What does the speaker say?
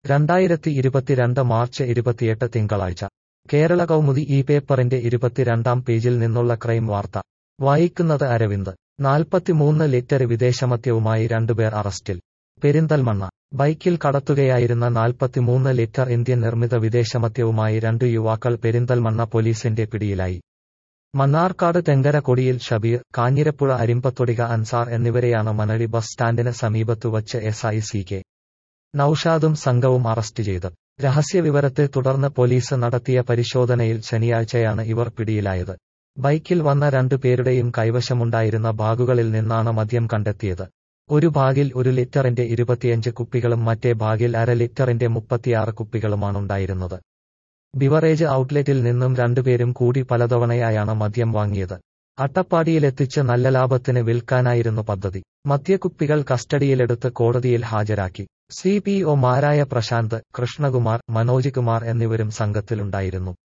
2022 March 28 തിങ്കളാഴ്ച കേരള കൗമുദി ഈ പേപ്പറിന്റെ 22-ാം പേജിൽ നിന്നുള്ള ക്രൈം വാർത്ത വായിക്കുന്നത് അരവിന്ദ് 43 ലിറ്റർ വിദേശമദ്യവുമായി രണ്ടുപേർ അറസ്റ്റിൽ പെരിന്തൽമണ്ണ ബൈക്കിൽ കടത്തുകയായിരുന്ന 43 ലിറ്റർ ഇന്ത്യൻ നിർമ്മിത വിദേശമദ്യവുമായി രണ്ടു യുവാക്കൾ പെരിന്തൽമണ്ണ പോലീസിന്റെ പിടിയിലായി. മണ്ണാർക്കാട് തെങ്കര കൊടിയിൽ ഷബീർ, കാഞ്ഞിരപ്പുഴ അരിമ്പത്തൊടിക അൻസാർ എന്നിവരെയാണ് മനഴി ബസ് സ്റ്റാൻഡിന് സമീപത്തു വച്ച് SI CK നൌഷാദും സംഘവും അറസ്റ്റ് ചെയ്തത്. രഹസ്യവിവരത്തെ തുടർന്ന് പോലീസ് നടത്തിയ പരിശോധനയിൽ ശനിയാഴ്ചയാണ് ഇവർ പിടിയിലായത്. ബൈക്കിൽ വന്ന രണ്ടു പേരുടെയും കൈവശമുണ്ടായിരുന്ന ബാഗുകളിൽ നിന്നാണ് മദ്യം കണ്ടെത്തിയത്. ഒരു ബാഗിൽ 1 ലിറ്ററിന്റെ 25 കുപ്പികളും മറ്റേ ബാഗിൽ അര ലിറ്ററിന്റെ 36 കുപ്പികളുമാണുണ്ടായിരുന്നത്. ബിവറേജ് ഔട്ട്ലെറ്റിൽ നിന്നും രണ്ടുപേരും കൂടി പലതവണയായാണ് മദ്യം വാങ്ങിയത്. അട്ടപ്പാടിയിലെത്തിച്ച് നല്ല ലാഭത്തിന് വിൽക്കാനായിരുന്നു പദ്ധതി. മദ്യക്കുപ്പികൾ കസ്റ്റഡിയിലെടുത്ത് കോടതിയിൽ ഹാജരാക്കി. CPO മാരായ പ്രശാന്ത്, കൃഷ്ണകുമാർ, മനോജ് കുമാർ എന്നിവരും സംഘത്തിലുണ്ടായിരുന്നു.